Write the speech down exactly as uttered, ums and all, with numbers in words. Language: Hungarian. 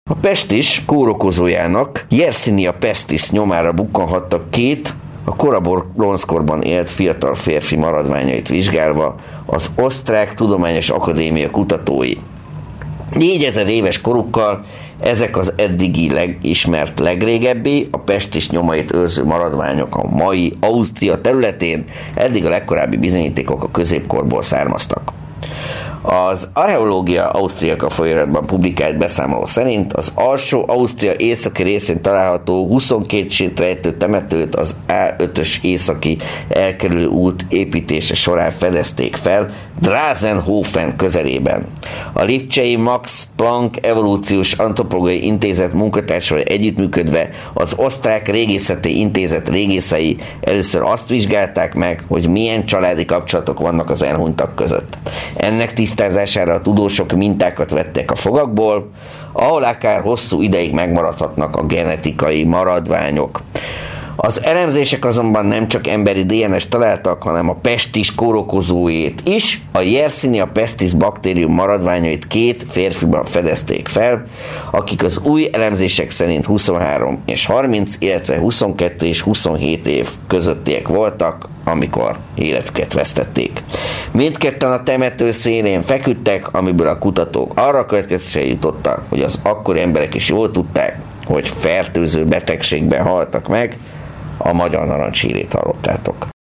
A pestis kórokozójának, Yersinia pestis nyomára bukkanhattak két, a kora bronzkorban élt fiatal férfi maradványait vizsgálva az Osztrák Tudományos Akadémia kutatói. négyezer éves korukkal ezek az eddigi legismert legrégebbi, a pestis nyomait őrző maradványok a mai Ausztria területén, eddig a legkorábbi bizonyítékok a középkorból származtak. Az Archeológia Ausztriaca folyóiratban publikált beszámoló szerint az alsó Ausztria északi részén található huszonkét sétrejtő temetőt az á ötös északi elkerülő út építése során fedezték fel Drázenhofen közelében. A lipcsei Max Planck Evolúciós Antropológiai Intézet munkatársával együttműködve az Osztrák Régészeti Intézet régészei először azt vizsgálták meg, hogy milyen családi kapcsolatok vannak az elhunytak között. Ennek tisztázására a tudósok mintákat vettek a fogakból, ahol akár hosszú ideig megmaradhatnak a genetikai maradványok. Az elemzések azonban nem csak emberi dé en es találtak, hanem a pestis kórokozójét is, a Yersinia pestis baktérium maradványait két férfiban fedezték fel, akik az új elemzések szerint huszonhárom és harminc, illetve huszonkettő és huszonhét év közöttiek voltak, amikor életüket vesztették. Mindketten a temető szélén feküdtek, amiből a kutatók arra következésre jutottak, hogy az akkori emberek is jól tudták, hogy fertőző betegségben haltak meg. A magyar narancshírét hallottátok.